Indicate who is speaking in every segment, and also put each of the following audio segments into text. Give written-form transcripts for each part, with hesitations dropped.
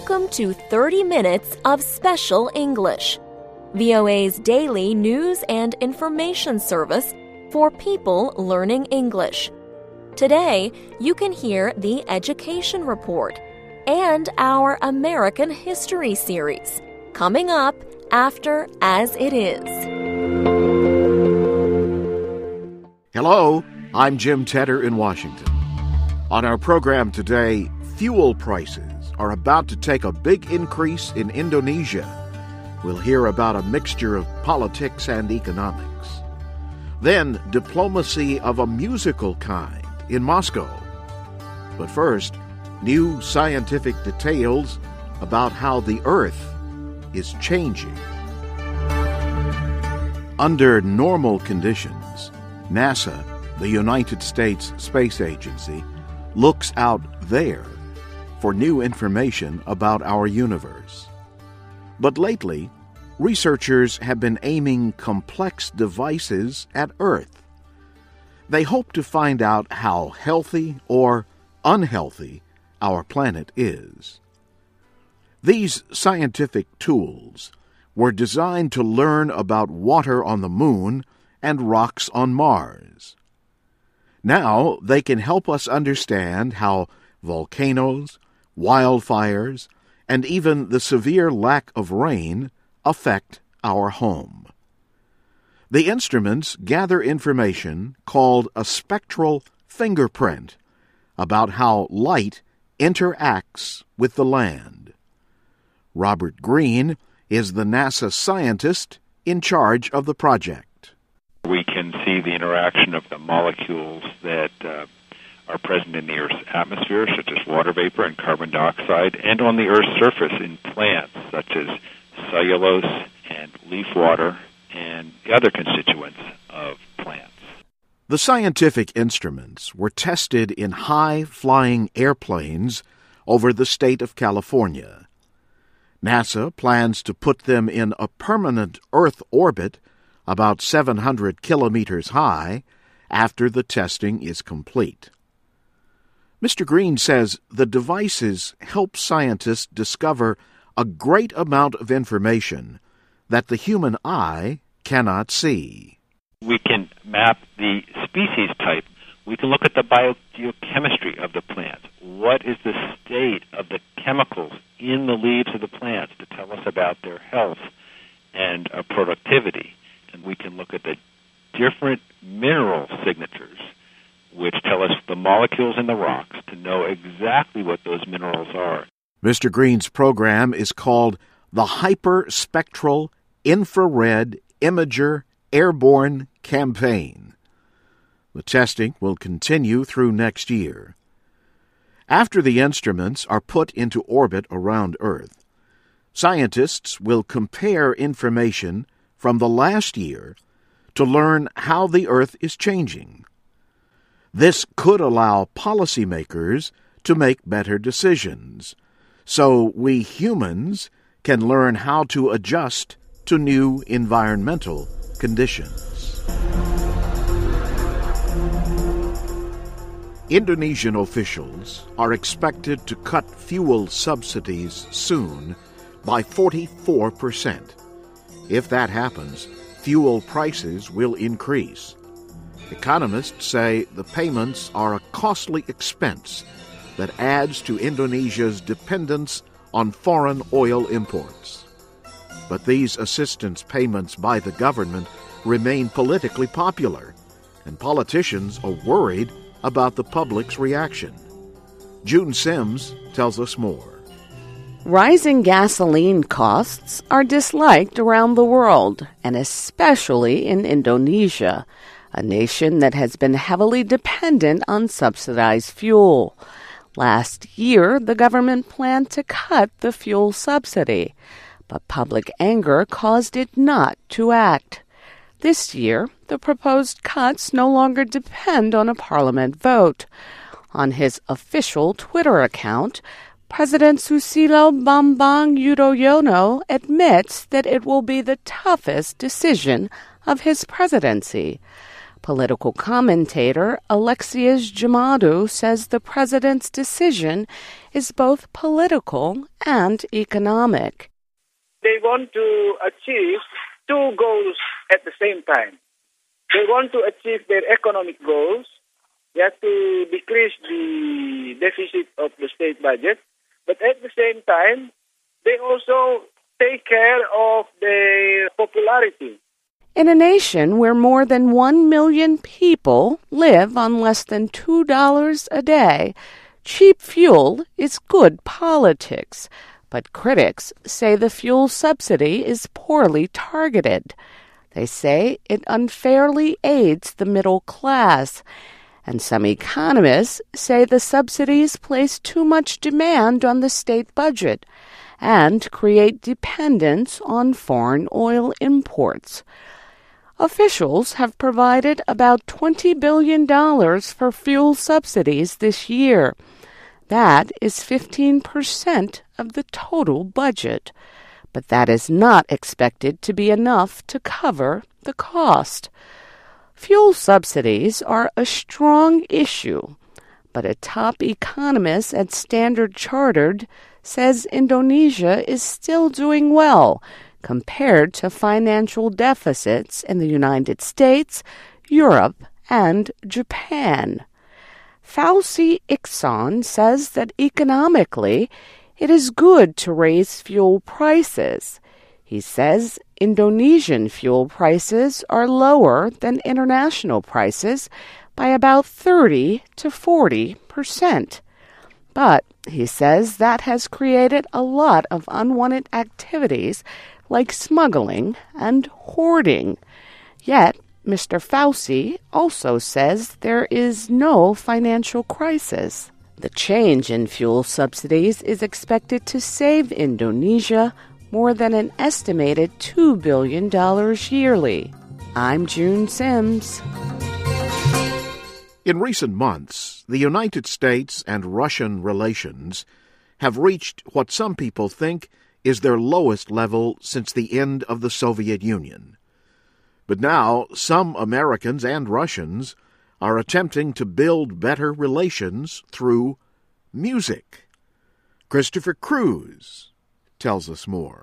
Speaker 1: Welcome to 30 Minutes of Special English, VOA's daily news and information service for people learning English. Today, you can hear the Education Report and our American History series, coming up after As It Is.
Speaker 2: Hello, I'm Jim Tedder in Washington. On our program today, fuel prices are about to take a big increase in Indonesia. We'll hear about a mixture of politics and economics. Then, diplomacy of a musical kind in Moscow. But first, new scientific details about how the Earth is changing. Under normal conditions, NASA, the United States Space Agency, looks out there for new information about our universe. But lately, researchers have been aiming complex devices at Earth. They hope to find out how healthy or unhealthy our planet is. These scientific tools were designed to learn about water on the Moon and rocks on Mars. Now they can help us understand how volcanoes, wildfires, and even the severe lack of rain affect our home. The instruments gather information called a spectral fingerprint about how light interacts with the land. Robert Green is the NASA scientist in charge of the project.
Speaker 3: We can see the interaction of the molecules that are present in the Earth's atmosphere, such as water vapor and carbon dioxide, and on the Earth's surface in plants, such as cellulose and leaf water and the other constituents of plants.
Speaker 2: The scientific instruments were tested in high-flying airplanes over the state of California. NASA plans to put them in a permanent Earth orbit about 700 kilometers high after the testing is complete. Mr. Green says the devices help scientists discover a great amount of information that the human eye cannot see.
Speaker 3: We can map the species type. We can look at the biogeochemistry of the plant. What is the state of the chemicals in the leaves of the plants to tell us about their health and productivity? And we can look at the different mineral signatures, which tell us the molecules in the rocks, to know exactly what those minerals are.
Speaker 2: Mr. Green's program is called the Hyperspectral Infrared Imager Airborne Campaign. The testing will continue through next year. After the instruments are put into orbit around Earth, scientists will compare information from the last year to learn how the Earth is changing. This could allow policymakers to make better decisions, so we humans can learn how to adjust to new environmental conditions. Indonesian officials are expected to cut fuel subsidies soon by 44%. If that happens, fuel prices will increase. Economists say the payments are a costly expense that adds to Indonesia's dependence on foreign oil imports. But these assistance payments by the government remain politically popular, and politicians are worried about the public's reaction. June Sims tells us more.
Speaker 4: Rising gasoline costs are disliked around the world, and especially in Indonesia, a nation that has been heavily dependent on subsidized fuel. Last year, the government planned to cut the fuel subsidy, but public anger caused it not to act. This year, the proposed cuts no longer depend on a parliament vote. On his official Twitter account, President Susilo Bambang Yudhoyono admits that it will be the toughest decision of his presidency. Political commentator Alexios Gimadou says the president's decision is both political and economic.
Speaker 5: They want to achieve two goals at the same time. They want to achieve their economic goals. They have to decrease the deficit of the state budget. But at the same time, they also take care of their popularity.
Speaker 4: In a nation where more than 1 million people live on less than $2 a day, cheap fuel is good politics. But critics say the fuel subsidy is poorly targeted. They say it unfairly aids the middle class. And some economists say the subsidies place too much demand on the state budget and create dependence on foreign oil imports. Officials have provided about $20 billion for fuel subsidies this year. That is 15% of the total budget. But that is not expected to be enough to cover the cost. Fuel subsidies are a strong issue, but a top economist at Standard Chartered says Indonesia is still doing well compared to financial deficits in the United States, Europe, and Japan. Fauzi Iksan says that economically, it is good to raise fuel prices. He says Indonesian fuel prices are lower than international prices by about 30 to 40%. But he says that has created a lot of unwanted activities like smuggling and hoarding. Yet, Mr. Fauzi also says there is no financial crisis. The change in fuel subsidies is expected to save Indonesia more than an estimated $2 billion yearly. I'm June Sims.
Speaker 2: In recent months, the United States and Russian relations have reached what some people think is their lowest level since the end of the Soviet Union. But now, some Americans and Russians are attempting to build better relations through music. Christopher Cruz tells us more.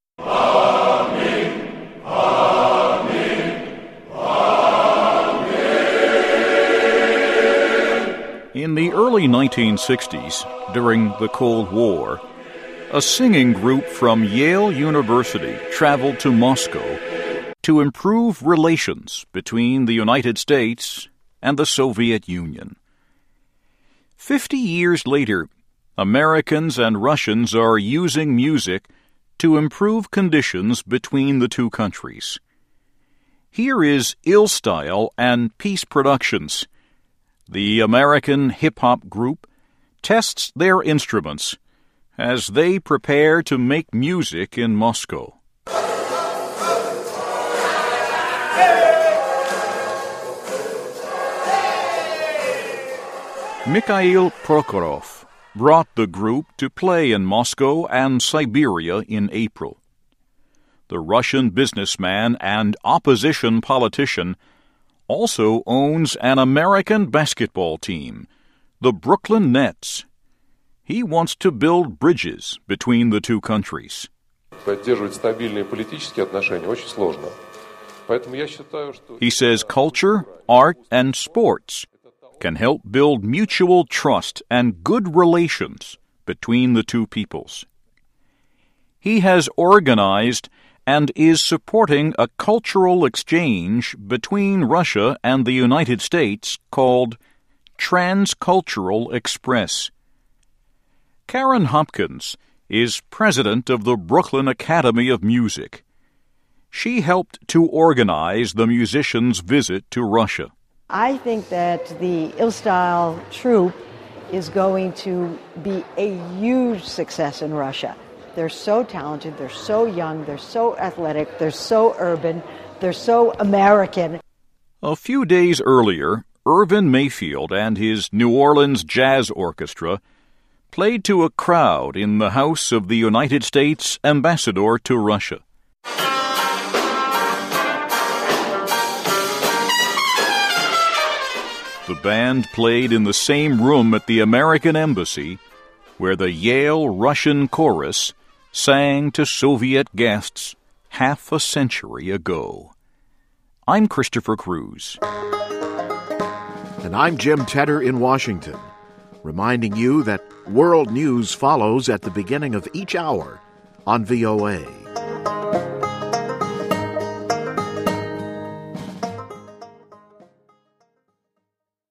Speaker 6: In the early 1960s, during the Cold War, a singing group from Yale University traveled to Moscow to improve relations between the United States and the Soviet Union. 50 years later, Americans and Russians are using music to improve conditions between the two countries. Here is Ill Style and Peace Productions. The American hip-hop group tests their instruments as they prepare to make music in Moscow. Mikhail Prokhorov brought the group to play in Moscow and Siberia in April. The Russian businessman and opposition politician also owns an American basketball team, the Brooklyn Nets. He wants to build bridges between the two countries. He says culture, art, and sports can help build mutual trust and good relations between the two peoples. He has organized and is supporting a cultural exchange between Russia and the United States called Transcultural Express. Karen Hopkins is president of the Brooklyn Academy of Music. She helped to organize the musicians' visit to Russia.
Speaker 7: I think that the Ill Style troupe is going to be a huge success in Russia. They're so talented, they're so young, they're so athletic, they're so urban, they're so American.
Speaker 6: A few days earlier, Irvin Mayfield and his New Orleans Jazz Orchestra played to a crowd in the house of the United States ambassador to Russia. The band played in the same room at the American Embassy, where the Yale Russian Chorus sang to Soviet guests half a century ago. I'm Christopher Cruz.
Speaker 2: And I'm Jim Tedder in Washington, reminding you that world news follows at the beginning of each hour on VOA.